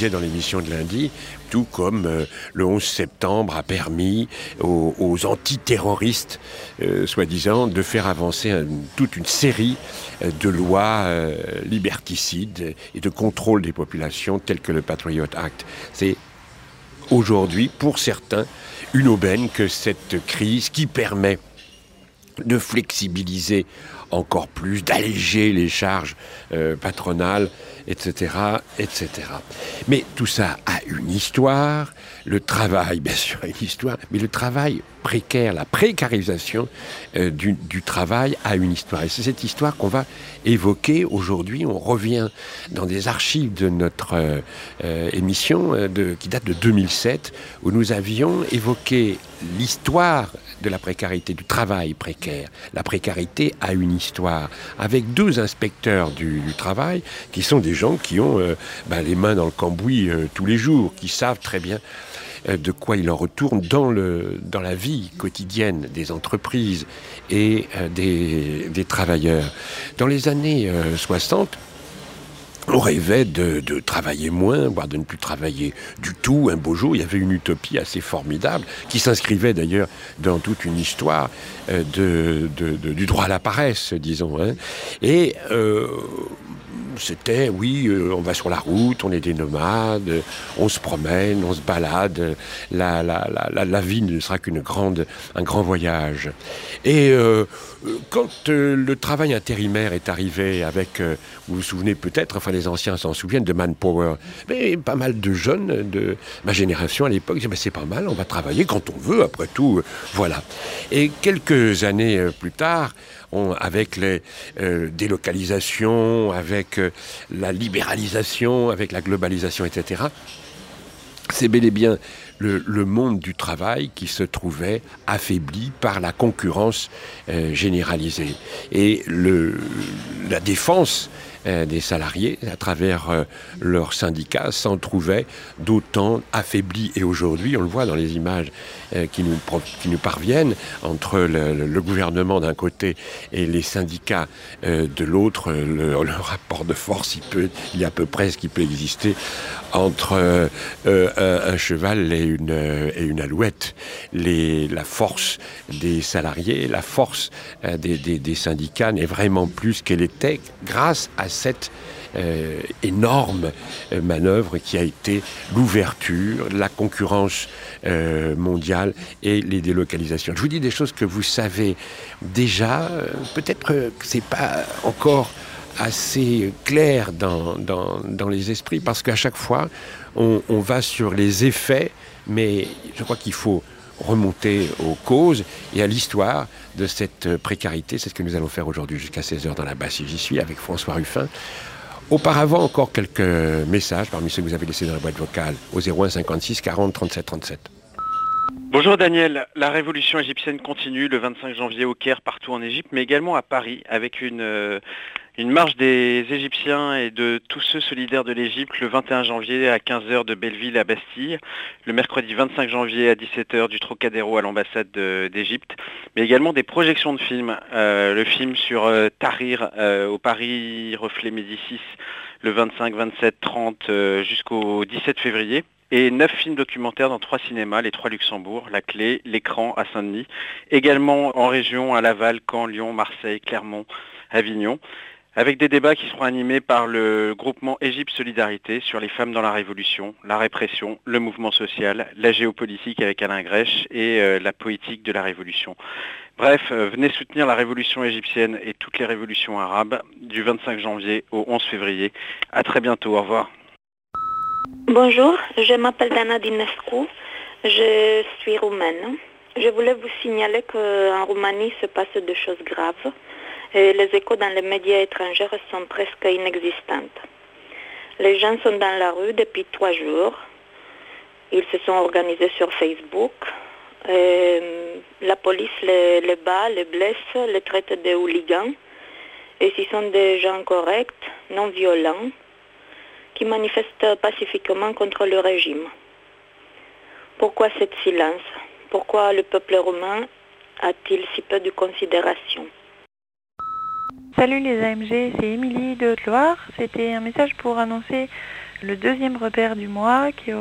disais dans l'émission de lundi, tout comme le 11 septembre a permis aux antiterroristes, soi-disant, de faire avancer toute une série de lois liberticides et de contrôle des populations telles que le Patriot Act. C'est aujourd'hui, pour certains, une aubaine que cette crise qui permet de flexibiliser encore plus, d'alléger les charges patronales, etc., etc. Mais tout ça a une histoire. Le travail, bien sûr, a une histoire, mais le travail précaire, la précarisation du travail a une histoire. Et c'est cette histoire qu'on va évoquer aujourd'hui. On revient dans des archives de notre émission qui date de 2007, où nous avions évoqué l'histoire de la précarité, du travail précaire. La précarité a une histoire, avec 2 inspecteurs du travail, qui sont des gens qui ont les mains dans le cambouis tous les jours, qui savent très bien de quoi il en retourne dans la vie quotidienne des entreprises et des travailleurs. Dans les années 60, on rêvait de travailler moins, voire de ne plus travailler du tout. Un beau jour, il y avait une utopie assez formidable, qui s'inscrivait d'ailleurs dans toute une histoire du droit à la paresse, disons. Hein. Et c'était, on va sur la route, on est des nomades, on se promène, on se balade. La vie ne sera qu'un grand voyage. Et quand le travail intérimaire est arrivé avec, vous vous souvenez peut-être, enfin les anciens s'en souviennent, de Manpower, mais pas mal de jeunes de ma génération à l'époque disaient, c'est pas mal, on va travailler quand on veut, après tout, voilà. Et quelques années plus tard, avec les délocalisations, avec la libéralisation, avec la globalisation, etc., c'est bel et bien le monde du travail qui se trouvait affaibli par la concurrence généralisée. Et la défense des salariés, à travers leurs syndicats, s'en trouvait d'autant affaiblis. Et aujourd'hui, on le voit dans les images qui nous parviennent, entre le gouvernement d'un côté et les syndicats de l'autre, le rapport de force, il y a à peu près ce qui peut exister entre un cheval et une alouette. La force des salariés, la force des syndicats n'est vraiment plus qu'elle était grâce à cette énorme manœuvre qui a été l'ouverture, la concurrence mondiale et les délocalisations. Je vous dis des choses que vous savez déjà, peut-être que c'est pas encore assez clair dans les esprits, parce qu'à chaque fois, on va sur les effets, mais je crois qu'il faut remonter aux causes et à l'histoire de cette précarité. C'est ce que nous allons faire aujourd'hui jusqu'à 16h dans la Basse et j'y suis avec François Ruffin. Auparavant, encore quelques messages parmi ceux que vous avez laissés dans la boîte vocale au 01 56 40 37 37. Bonjour Daniel, la révolution égyptienne continue le 25 janvier au Caire, partout en Égypte, mais également à Paris, avec une marche des Égyptiens et de tous ceux solidaires de l'Égypte le 21 janvier à 15h de Belleville à Bastille, le mercredi 25 janvier à 17h du Trocadéro à l'ambassade d'Égypte, mais également des projections de films. Le film sur Tahrir au Paris Reflet Médicis le 25, 27, 30 jusqu'au 17 février. Et 9 films documentaires dans 3 cinémas, les 3 Luxembourg, La Clé, L'Écran à Saint-Denis. Également en région à Laval, Caen, Lyon, Marseille, Clermont, Avignon. Avec des débats qui seront animés par le groupement Égypte Solidarité sur les femmes dans la Révolution, la répression, le mouvement social, la géopolitique avec Alain Grèche et la poétique de la Révolution. Bref, venez soutenir la révolution égyptienne et toutes les révolutions arabes du 25 janvier au 11 février. À très bientôt, au revoir. Bonjour, je m'appelle Dana Dinescu, je suis roumaine. Je voulais vous signaler qu'en Roumanie se passent des choses graves et les échos dans les médias étrangers sont presque inexistantes. Les gens sont dans la rue depuis 3 jours. Ils se sont organisés sur Facebook. La police les bat, les blesse, les traite de hooligans. Et ce sont des gens corrects, non violents, qui manifestent pacifiquement contre le régime. Pourquoi ce silence? Pourquoi le peuple roumain a-t-il si peu de considération? Salut les AMG, c'est Émilie de Haute-Loire. C'était un message pour annoncer Le deuxième repère du mois qui